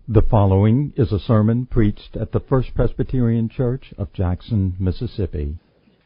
The following is a sermon preached at the First Presbyterian Church of Jackson, Mississippi.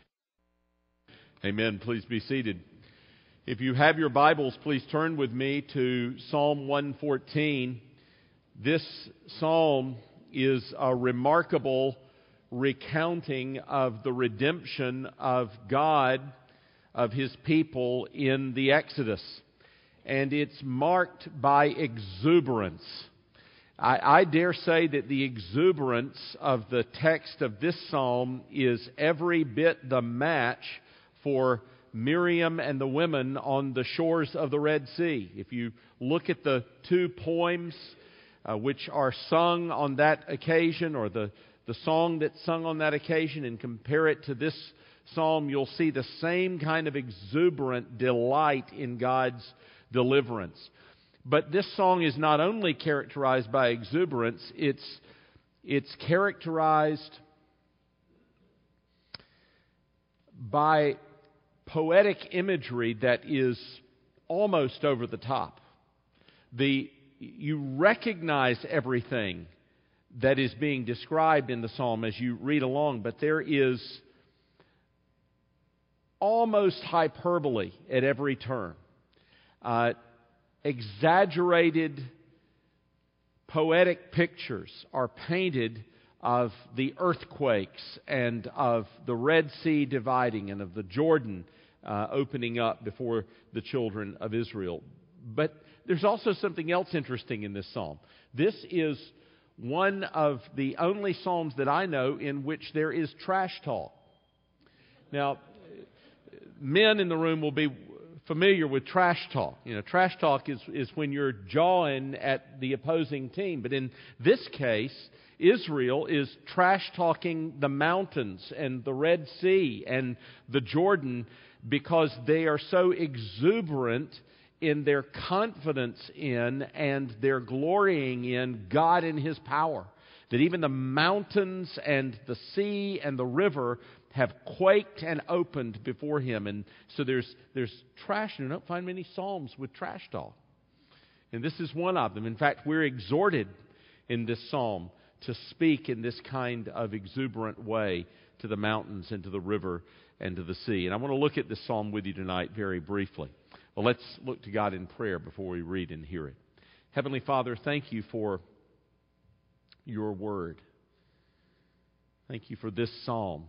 Amen. Please be seated. If you have your Bibles, please turn with me to Psalm 114. This psalm is a remarkable recounting of the redemption of God, of His people in the Exodus. And it's marked by exuberance. I dare say that the exuberance of the text of this psalm is every bit the match for Miriam and the women on the shores of the Red Sea. If you look at the two poems which are sung on that occasion, or the song that's sung on that occasion, and compare it to this psalm, you'll see the same kind of exuberant delight in God's deliverance. But this song is not only characterized by exuberance, it's characterized by poetic imagery that is almost over the top. You recognize everything that is being described in the psalm as you read along, but there is almost hyperbole at every turn. Exaggerated poetic pictures are painted of the earthquakes and of the Red Sea dividing and of the Jordan opening up before the children of Israel. But there's also something else interesting in this psalm. This is one of the only psalms that I know in which there is trash talk. Now, men in the room will be familiar with trash talk. You know, trash talk is when you're jawing at the opposing team. But in this case, Israel is trash talking the mountains and the Red Sea and the Jordan because they are so exuberant in their confidence in and their glorying in God and His power, that even the mountains and the sea and the river have quaked and opened before Him. And so there's trash. You don't find many psalms with trash talk. And this is one of them. In fact, we're exhorted in this psalm to speak in this kind of exuberant way to the mountains and to the river and to the sea. And I want to look at this psalm with you tonight very briefly. Well, let's look to God in prayer before we read and hear it. Heavenly Father, thank You for Your Word. Thank You for this psalm.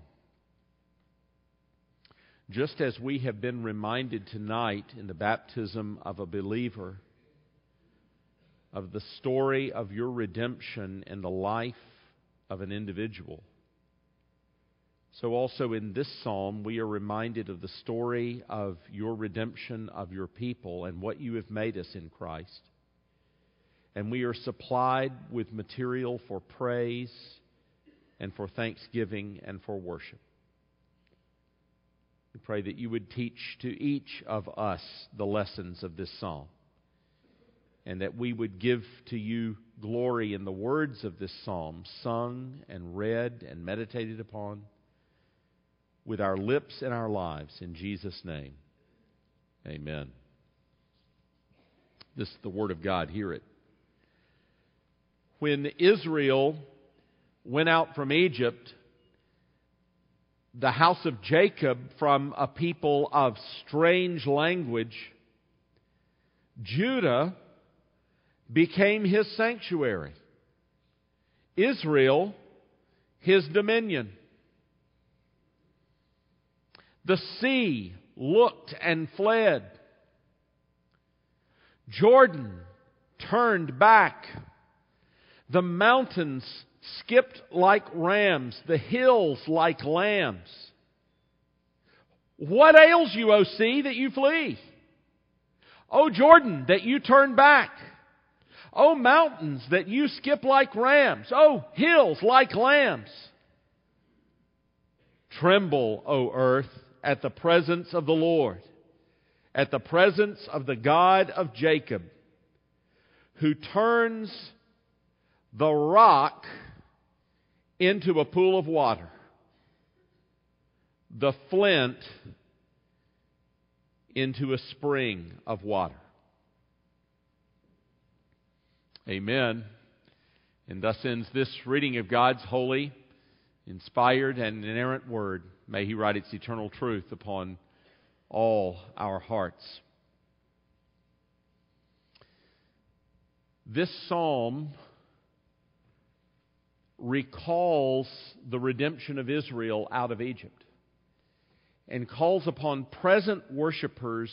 Just as we have been reminded tonight in the baptism of a believer of the story of Your redemption in the life of an individual, so also in this psalm we are reminded of the story of Your redemption of Your people and what You have made us in Christ. And we are supplied with material for praise and for thanksgiving and for worship. We pray that You would teach to each of us the lessons of this psalm, and that we would give to You glory in the words of this psalm, sung and read and meditated upon with our lips and our lives. In Jesus' name, amen. This is the Word of God. Hear it. When Israel went out from Egypt, the house of Jacob, from a people of strange language, Judah became His sanctuary, Israel His dominion. The sea looked and fled. Jordan turned back. The mountains skipped like rams, the hills like lambs. What ails you, O sea, that you flee? O Jordan, that you turn back? O mountains, that you skip like rams? O hills like lambs? Tremble, O earth, at the presence of the Lord, at the presence of the God of Jacob, who turns the rock into a pool of water, the flint into a spring of water. Amen. And thus ends this reading of God's holy, inspired, and inerrant Word. May He write its eternal truth upon all our hearts. This psalm recalls the redemption of Israel out of Egypt and calls upon present worshipers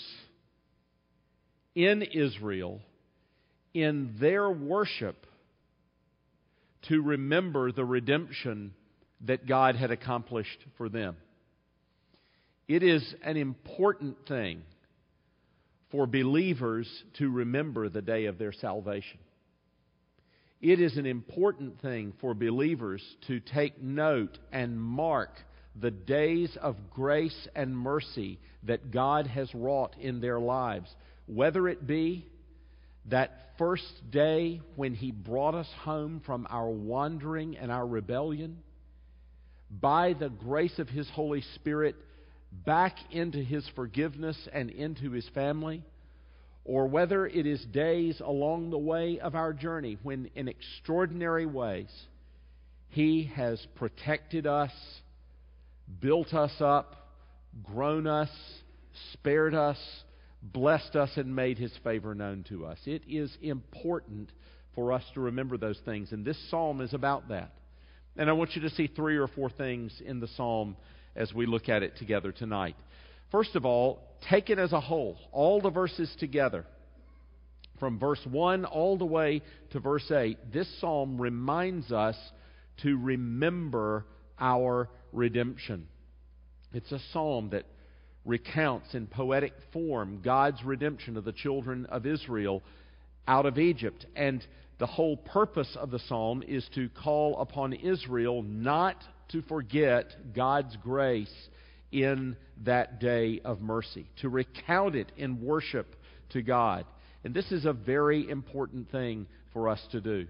in Israel in their worship to remember the redemption that God had accomplished for them. It is an important thing for believers to remember the day of their salvation. It is an important thing for believers to take note and mark the days of grace and mercy that God has wrought in their lives, whether it be that first day when He brought us home from our wandering and our rebellion, by the grace of His Holy Spirit, back into His forgiveness and into His family, or whether it is days along the way of our journey when in extraordinary ways He has protected us, built us up, grown us, spared us, blessed us, and made His favor known to us. It is important for us to remember those things, and this psalm is about that. And I want you to see 3 or 4 things in the psalm as we look at it together tonight. First of all, take it as a whole, all the verses together. From verse 1 all the way to verse 8, this psalm reminds us to remember our redemption. It's a psalm that recounts in poetic form God's redemption of the children of Israel out of Egypt. And the whole purpose of the psalm is to call upon Israel not to forget God's grace in that day of mercy, to recount it in worship to God. And this is a very important thing for us to do.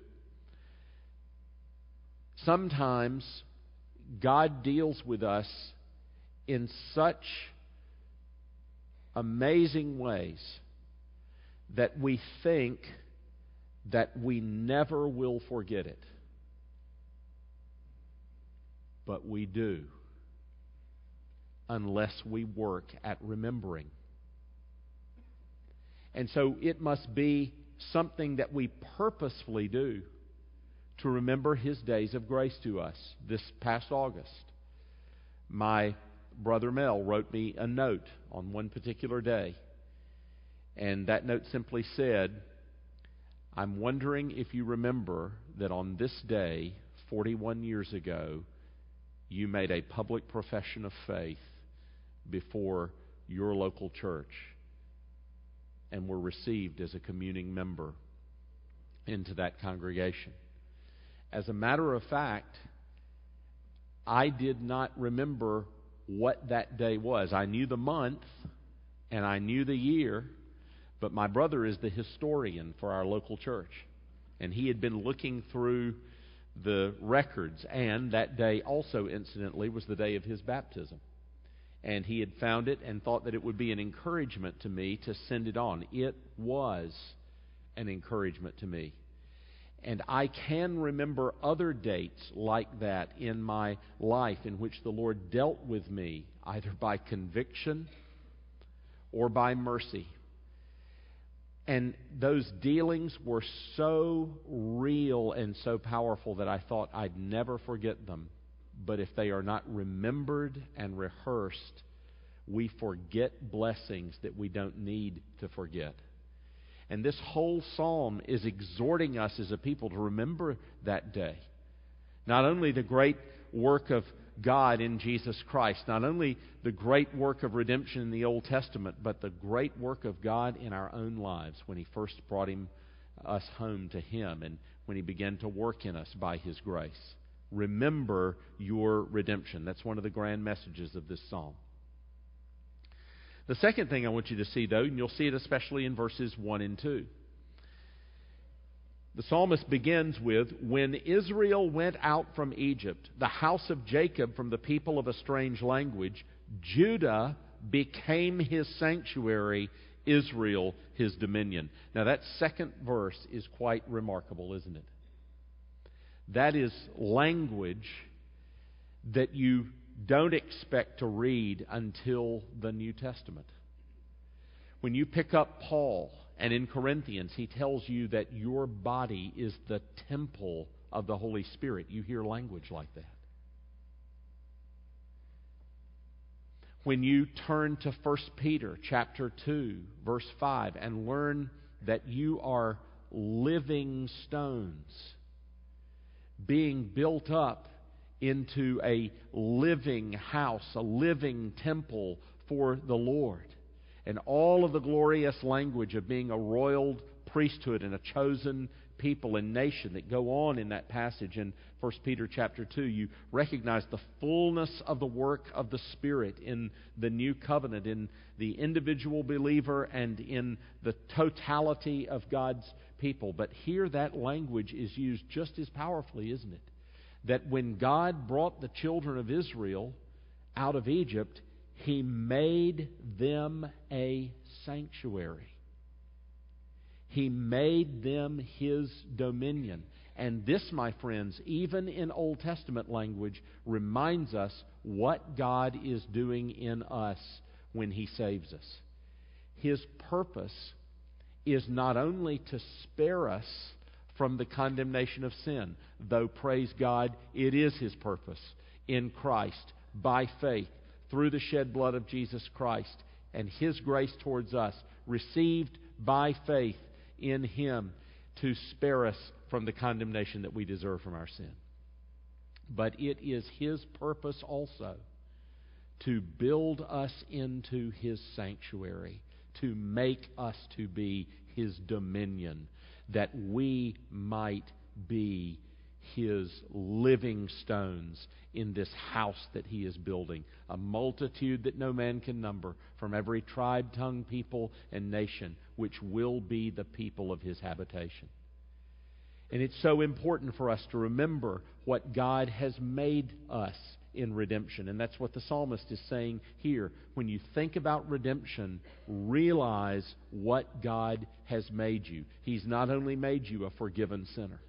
Sometimes God deals with us in such amazing ways that we think that we never will forget it. But we do, unless we work at remembering. And so it must be something that we purposefully do to remember His days of grace to us. This past August, my brother Mel wrote me a note on one particular day. And that note simply said, "I'm wondering if you remember that on this day, 41 years ago, you made a public profession of faith before your local church and were received as a communing member into that congregation." As a matter of fact, I did not remember what that day was. I knew the month and I knew the year, but my brother is the historian for our local church. And he had been looking through the records, and that day also, incidentally, was the day of his baptism. And he had found it and thought that it would be an encouragement to me to send it on. It was an encouragement to me. And I can remember other dates like that in my life in which the Lord dealt with me, either by conviction or by mercy. And those dealings were so real and so powerful that I thought I'd never forget them. But if they are not remembered and rehearsed, we forget blessings that we don't need to forget. And this whole psalm is exhorting us as a people to remember that day. Not only the great work of God in Jesus Christ, not only the great work of redemption in the Old Testament, but the great work of God in our own lives when He first brought us home to Him and when He began to work in us by His grace. Remember your redemption. That's one of the grand messages of this psalm. The second thing I want you to see, though, and you'll see it especially in verses 1 and 2. The psalmist begins with, "When Israel went out from Egypt, the house of Jacob from the people of a strange language, Judah became His sanctuary, Israel His dominion." Now that second verse is quite remarkable, isn't it? That is language that you don't expect to read until the New Testament. When you pick up Paul, and in Corinthians, he tells you that your body is the temple of the Holy Spirit. You hear language like that. When you turn to 1 Peter chapter 2, verse 5, and learn that you are living stones, being built up into a living house, a living temple for the Lord. And all of the glorious language of being a royal priesthood and a chosen people and nation that go on in that passage in 1 Peter chapter 2, you recognize the fullness of the work of the Spirit in the new covenant, in the individual believer and in the totality of God's people. But here that language is used just as powerfully, isn't it? That when God brought the children of Israel out of Egypt, He made them a sanctuary. He made them His dominion. And this, my friends, even in Old Testament language, reminds us what God is doing in us when He saves us. His purpose is not only to spare us from the condemnation of sin, though, praise God, it is His purpose in Christ, by faith, through the shed blood of Jesus Christ and His grace towards us, received by faith in Him to spare us from the condemnation that we deserve from our sin. But it is His purpose also to build us into His sanctuary, to make us to be His dominion, that we might be His living stones in this house that He is building, a multitude that no man can number, from every tribe, tongue, people, and nation, which will be the people of His habitation. And it's so important for us to remember what God has made us in redemption. And that's what the psalmist is saying here. When you think about redemption, realize what God has made you. He's not only made you a forgiven sinner.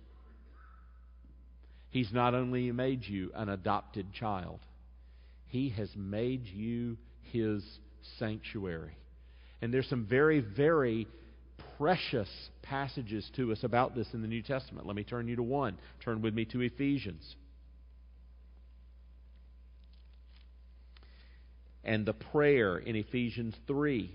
He's not only made you an adopted child. He has made you His sanctuary. And there's some very, very precious passages to us about this in the New Testament. Let me turn you to one. Turn with me to Ephesians. And the prayer in Ephesians 3,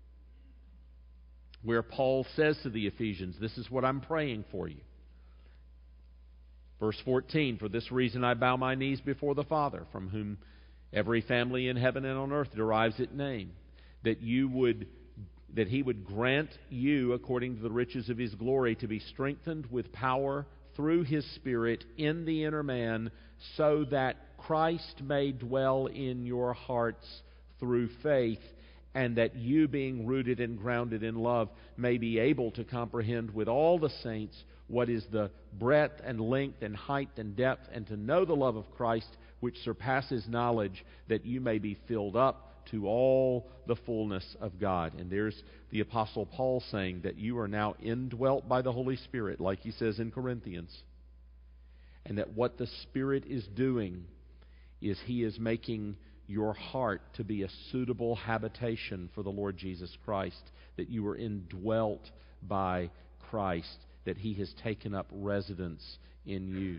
where Paul says to the Ephesians, this is what I'm praying for you. Verse 14, for this reason I bow my knees before the Father, from whom every family in heaven and on earth derives its name, that He would grant you, according to the riches of His glory, to be strengthened with power through His Spirit in the inner man, so that Christ may dwell in your hearts through faith, and that you, being rooted and grounded in love, may be able to comprehend with all the saints what is the breadth and length and height and depth, and to know the love of Christ, which surpasses knowledge, that you may be filled up to all the fullness of God. And there's the Apostle Paul saying that you are now indwelt by the Holy Spirit, like he says in Corinthians. And that what the Spirit is doing is He is making your heart to be a suitable habitation for the Lord Jesus Christ, that you are indwelt by Christ, that He has taken up residence in you.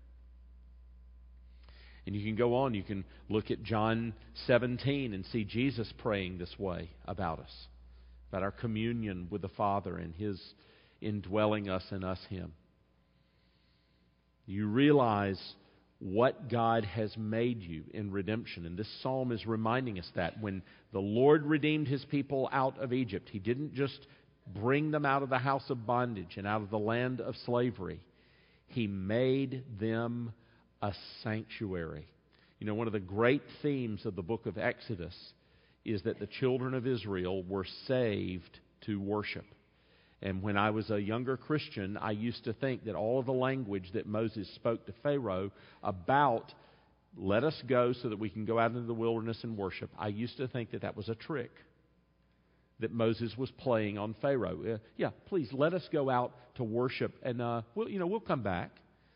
And you can go on, you can look at John 17 and see Jesus praying this way about us, about our communion with the Father and His indwelling us and us Him. You realize what God has made you in redemption. And this psalm is reminding us that when the Lord redeemed His people out of Egypt, He didn't just bring them out of the house of bondage and out of the land of slavery. He made them a sanctuary. You know, one of the great themes of the book of Exodus is that the children of Israel were saved to worship. And when I was a younger Christian, I used to think that all of the language that Moses spoke to Pharaoh about, let us go so that we can go out into the wilderness and worship, I used to think that that was a trick that Moses was playing on Pharaoh. Yeah, please, let us go out to worship, and we'll come back.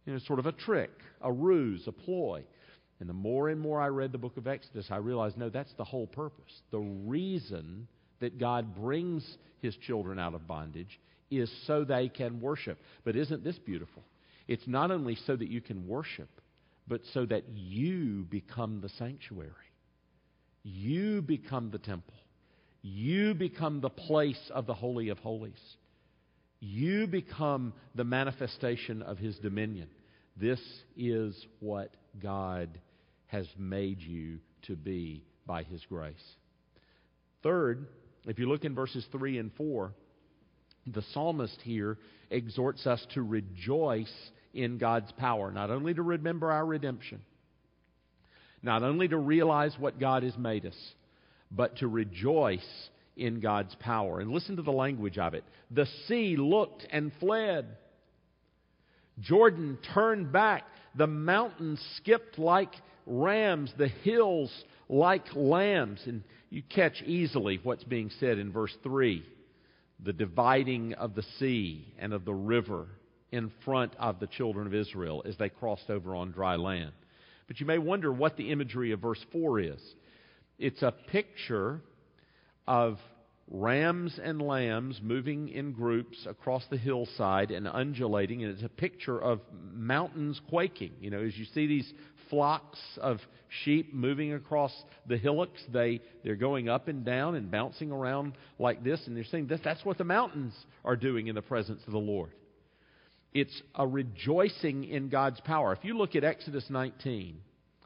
Sort of a trick, a ruse, a ploy. And the more and more I read the book of Exodus, I realized, no, that's the whole purpose. The reason that God brings His children out of bondage is so they can worship. But isn't this beautiful? It's not only so that you can worship, but so that you become the sanctuary. You become the temple. You become the place of the Holy of Holies. You become the manifestation of His dominion. This is what God has made you to be by His grace. Third, if you look in verses 3 and 4, the psalmist here exhorts us to rejoice in God's power, not only to remember our redemption, not only to realize what God has made us, but to rejoice in God's power. And listen to the language of it. The sea looked and fled. Jordan turned back. The mountains skipped like rams, the hills like lambs. And you catch easily what's being said in verse 3. The dividing of the sea and of the river in front of the children of Israel as they crossed over on dry land. But you may wonder what the imagery of verse 4 is. It's a picture of rams and lambs moving in groups across the hillside and undulating, and it's a picture of mountains quaking. As you see these flocks of sheep moving across the hillocks, they're going up and down and bouncing around like this, and they're saying that's what the mountains are doing in the presence of the Lord. It's a rejoicing in God's power. If you look at Exodus 19,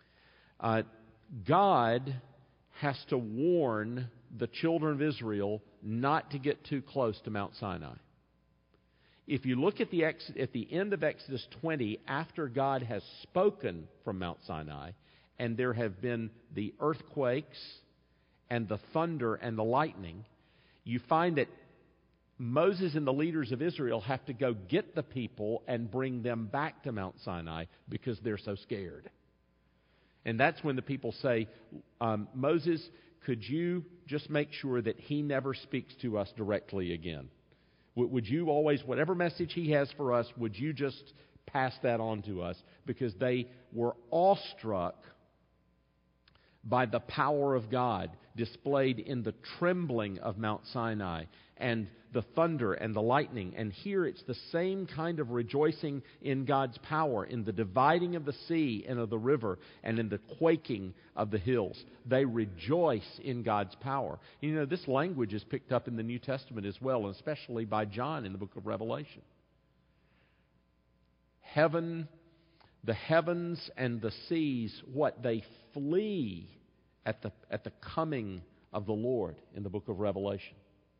God has to warn the children of Israel not to get too close to Mount Sinai. If you look at the end of Exodus 20, after God has spoken from Mount Sinai, and there have been the earthquakes and the thunder and the lightning, you find that Moses and the leaders of Israel have to go get the people and bring them back to Mount Sinai because they're so scared. And that's when the people say, Moses, could you just make sure that he never speaks to us directly again? Would you always, whatever message he has for us, would you just pass that on to us? Because they were awestruck by the power of God displayed in the trembling of Mount Sinai and the thunder and the lightning. And here it's the same kind of rejoicing in God's power, in the dividing of the sea and of the river, and in the quaking of the hills. They rejoice in God's power. This language is picked up in the New Testament as well, and especially by John in the book of Revelation. The heavens and the seas, they flee at the coming of the Lord in the book of Revelation.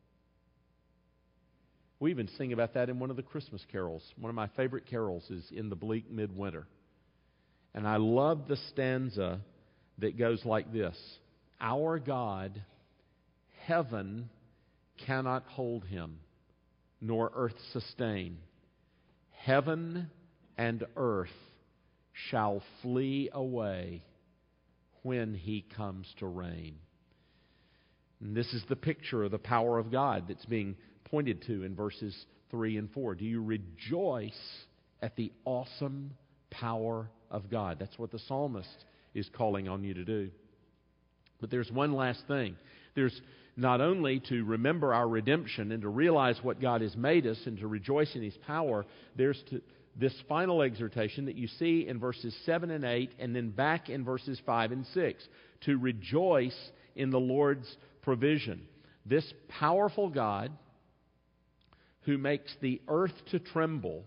We even sing about that in one of the Christmas carols. One of my favorite carols is In the Bleak Midwinter. And I love the stanza that goes like this. Our God, heaven cannot hold Him, nor earth sustain. Heaven and earth shall flee away when He comes to reign. And this is the picture of the power of God that's being pointed to in verses 3 and 4. Do you rejoice at the awesome power of God? That's what the psalmist is calling on you to do. But there's one last thing. There's not only to remember our redemption and to realize what God has made us and to rejoice in His power, there's this final exhortation that you see in verses 7 and 8 and then back in verses 5 and 6. To rejoice in the Lord's provision. This powerful God who makes the earth to tremble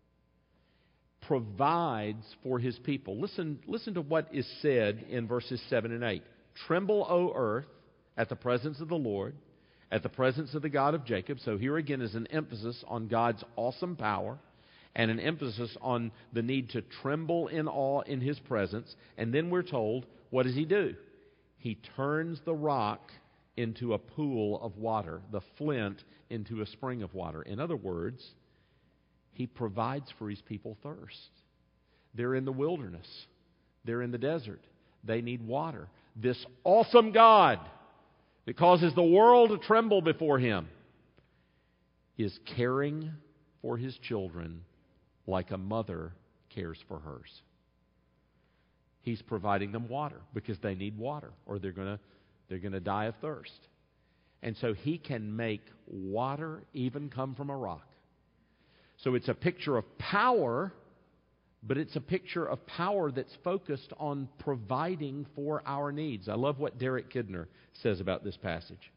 provides for His people. Listen to what is said in verses 7 and 8. Tremble, O earth, at the presence of the Lord, at the presence of the God of Jacob. So here again is an emphasis on God's awesome power and an emphasis on the need to tremble in awe in His presence. And then we're told, what does He do? He turns the rock into a pool of water, the flint into a spring of water. In other words, He provides for His people thirst. They're in the wilderness. They're in the desert. They need water. This awesome God that causes the world to tremble before Him is caring for His children like a mother cares for hers. He's providing them water because they need water, or they're going to die of thirst. And so He can make water even come from a rock. So it's a picture of power, but it's a picture of power that's focused on providing for our needs. I love what Derek Kidner says about this passage.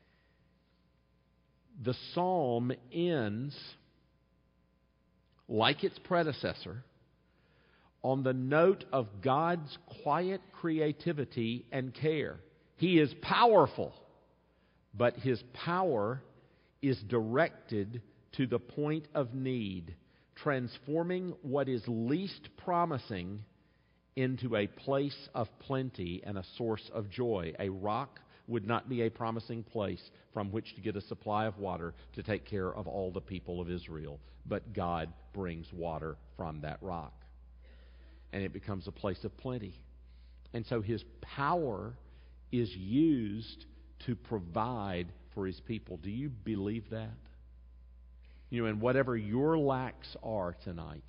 The psalm ends, like its predecessor, on the note of God's quiet creativity and care. He is powerful, but His power is directed to the point of need, transforming what is least promising into a place of plenty and a source of joy. A rock would not be a promising place from which to get a supply of water to take care of all the people of Israel. But God brings water from that rock. And it becomes a place of plenty. And so His power is used to provide for His people. Do you believe that? You know, and whatever your lacks are tonight,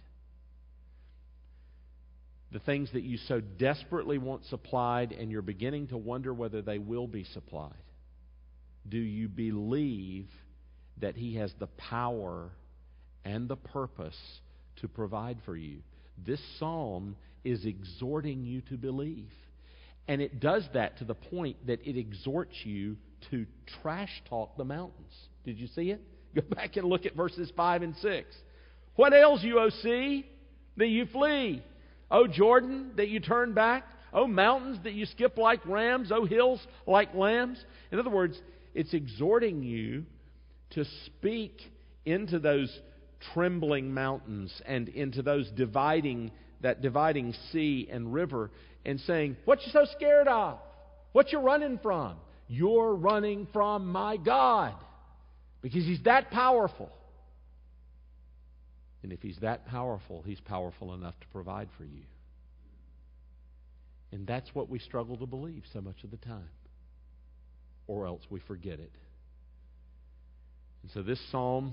the things that you so desperately want supplied and you're beginning to wonder whether they will be supplied, do you believe that He has the power and the purpose to provide for you? This psalm is exhorting you to believe. And it does that to the point that it exhorts you to trash talk the mountains. Did you see it? Go back and look at verses 5 and 6. What ails you, O sea, that you flee? O Jordan, that you turn back? O mountains, that you skip like rams? O hills, like lambs? In other words, it's exhorting you to speak into those trembling mountains and into those dividing sea and river, and saying, what you so scared of? What you running from? You're running from my God, because He's that powerful. And if He's that powerful, He's powerful enough to provide for you. And that's what we struggle to believe so much of the time, or else we forget it. And so this psalm,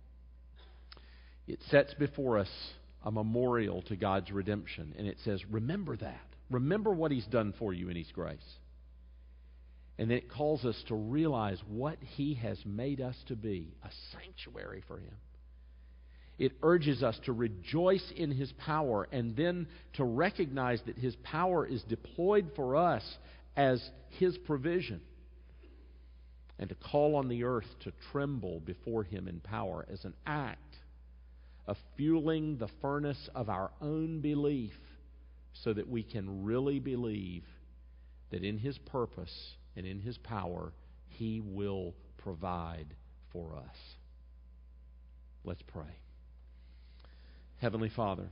it sets before us a memorial to God's redemption. And it says, remember that. Remember what He's done for you in His grace. And then it calls us to realize what He has made us to be, a sanctuary for Him. It urges us to rejoice in His power, and then to recognize that His power is deployed for us as His provision, and to call on the earth to tremble before Him in power as an act of fueling the furnace of our own belief, so that we can really believe that in His purpose and in His power, He will provide for us. Let's pray. Heavenly Father,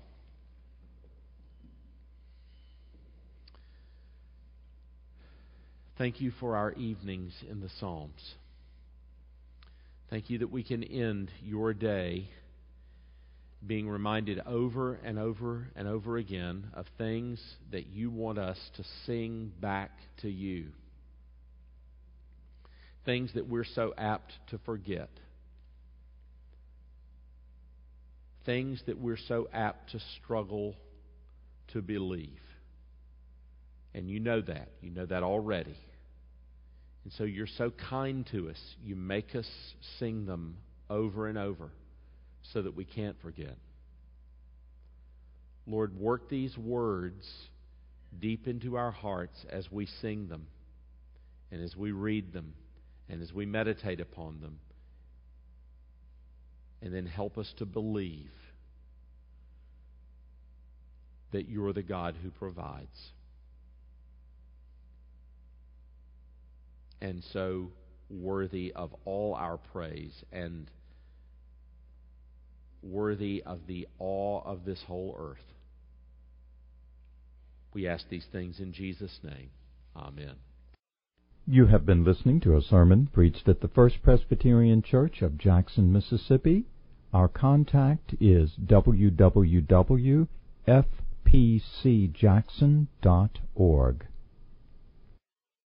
thank You for our evenings in the Psalms. Thank You that we can end Your day being reminded over and over and over again of things that You want us to sing back to You. Things that we're so apt to forget. Things that we're so apt to struggle to believe. And You know that. You know that already. And so You're so kind to us. You make us sing them over and over, so that we can't forget. Lord, work these words deep into our hearts as we sing them, and as we read them, and as we meditate upon them. And then help us to believe that You're the God who provides. And so worthy of all our praise, and worthy of the awe of this whole earth. We ask these things in Jesus' name. Amen. You have been listening to a sermon preached at the First Presbyterian Church of Jackson, Mississippi. Our contact is www.fpcjackson.org.